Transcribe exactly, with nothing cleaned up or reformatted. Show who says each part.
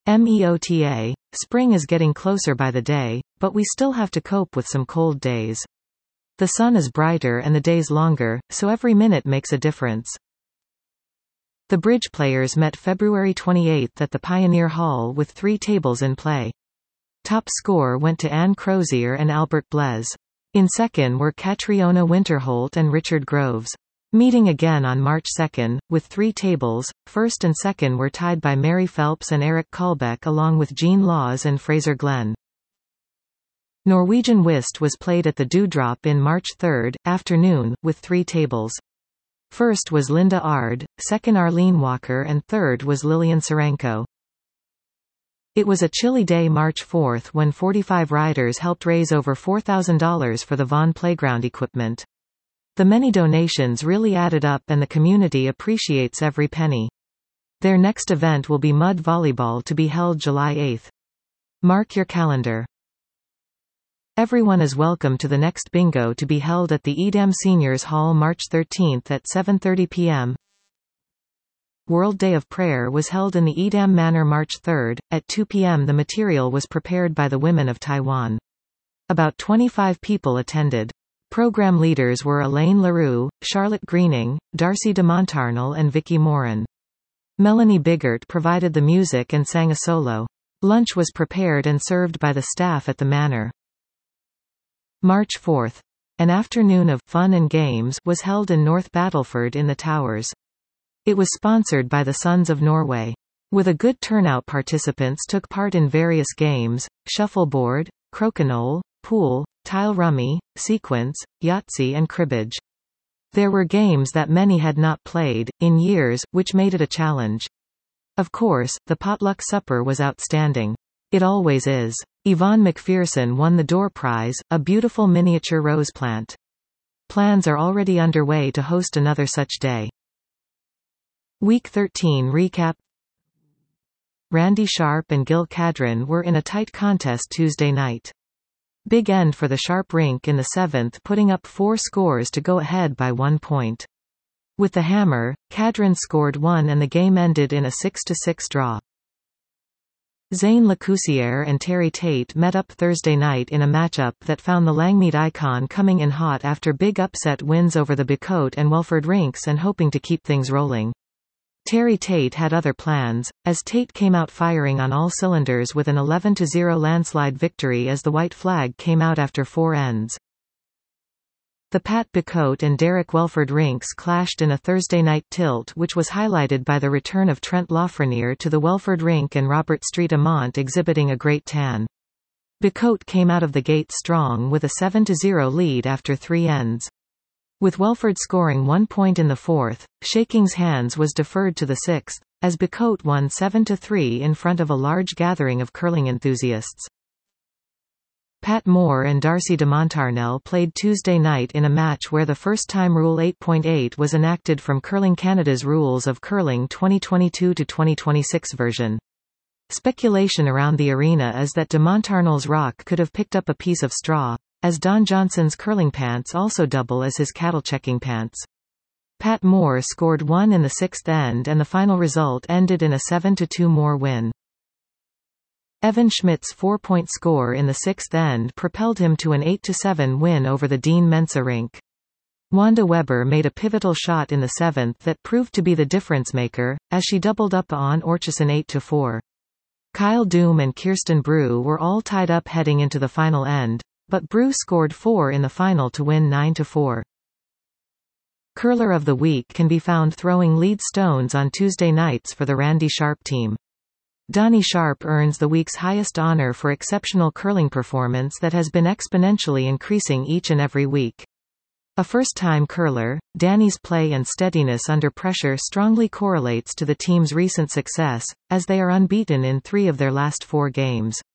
Speaker 1: MEOTA, spring is getting closer by the day, but we still have to cope with some cold days. The sun is brighter and the days longer, so every minute makes a difference. The bridge players met February twenty-eighth at the Pioneer Hall with three tables in play. Top score went to Anne Crozier and Albert Blaise. In second were Catriona Winterholt and Richard Groves. Meeting again on March second, with three tables, first and second were tied by Mary Phelps and Eric Kalbeck along with Jean Laws and Fraser Glenn. Norwegian whist was played at the Dewdrop in March third, afternoon, with three tables. First was Linda Ard, second Arlene Walker and third was Lilian Serenko. It was a chilly day March fourth when forty-five riders helped raise over four thousand dollars for the Vaughan playground equipment. The many donations really added up and the community appreciates every penny. Their next event will be mud volleyball to be held July eighth. Mark your calendar. Everyone is welcome to the next bingo to be held at the Edam Seniors Hall March thirteenth at seven thirty p m World Day of Prayer was held in the Edam Manor March third, at two p m The material was prepared by the women of Taiwan. About twenty-five people attended. Program leaders were Elaine LaRue, Charlotte Greening, Darcy de Montarnal and Vicky Morin. Melanie Biggert provided the music and sang a solo. Lunch was prepared and served by the staff at the manor. March fourth. An afternoon of fun and games was held in North Battleford in the Towers. It was sponsored by the Sons of Norway. With a good turnout, participants took part in various games: shuffleboard, crokinole, pool, tile rummy, sequence, Yahtzee and cribbage. There were games that many had not played in years, which made it a challenge. Of course, the potluck supper was outstanding. It always is. Yvonne McPherson won the door prize, a beautiful miniature rose plant. Plans are already underway to host another such day. Week thirteen recap. Randy Sharp and Gil Cadron were in a tight contest Tuesday night. Big end for the Sharp rink in the seventh, putting up four scores to go ahead by one point. With the hammer, Cadron scored one and the game ended in a six to six draw. Zane Lecoussier and Terry Tate met up Thursday night in a matchup that found the Langmead icon coming in hot after big upset wins over the Bicote and Welford rinks and hoping to keep things rolling. Terry Tate had other plans, as Tate came out firing on all cylinders with an eleven to zero landslide victory as the white flag came out after four ends. The Pat Bicote and Derek Welford rinks clashed in a Thursday night tilt which was highlighted by the return of Trent Lafreniere to the Welford rink and Robert Street Amont exhibiting a great tan. Bicote came out of the gate strong with a seven to zero lead after three ends. With Welford scoring one point in the fourth, Shaking's hands was deferred to the sixth, as Bicote won seven to three in front of a large gathering of curling enthusiasts. Pat Moore and Darcy de Montarnel played Tuesday night in a match where the first-time Rule eight point eight was enacted from Curling Canada's Rules of Curling twenty twenty-two to twenty twenty-six version. Speculation around the arena is that de Montarnel's rock could have picked up a piece of straw, as Don Johnson's curling pants also double as his cattle-checking pants. Pat Moore scored one in the sixth end and the final result ended in a seven to two Moore win. Evan Schmidt's four-point score in the sixth end propelled him to an eight to seven win over the Dean Mensa rink. Wanda Weber made a pivotal shot in the seventh that proved to be the difference-maker, as she doubled up on Orchison eight to four. Kyle Doom and Kirsten Brew were all tied up heading into the final end, but Brew scored four in the final to win nine to four. Curler of the Week can be found throwing lead stones on Tuesday nights for the Randy Sharp team. Donnie Sharp earns the week's highest honor for exceptional curling performance that has been exponentially increasing each and every week. A first-time curler, Danny's play and steadiness under pressure strongly correlates to the team's recent success, as they are unbeaten in three of their last four games.